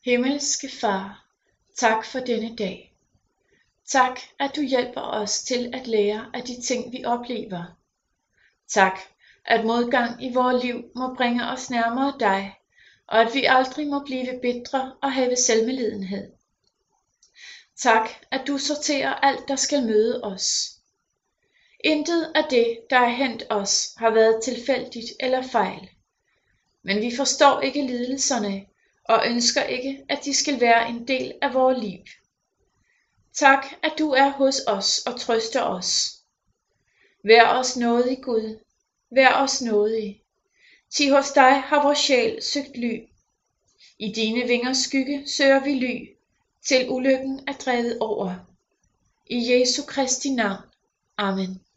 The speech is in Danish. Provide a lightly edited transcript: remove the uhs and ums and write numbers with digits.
Himmelske Far, tak for denne dag. Tak, at du hjælper os til at lære af de ting, vi oplever. Tak, at modgang i vores liv må bringe os nærmere dig, og at vi aldrig må blive bitre og have selvmedlidenhed. Tak, at du sorterer alt, der skal møde os. Intet af det, der er hændt os, har været tilfældigt eller fejl. Men vi forstår ikke lidelserne og ønsker ikke, at de skal være en del af vores liv. Tak, at du er hos os og trøster os. Vær os nådig, Gud. Vær os nådig. Ti hos dig har vores sjæl søgt ly. I dine vingers skygge søger vi ly, til ulykken er drevet over. I Jesu Kristi navn. Amen.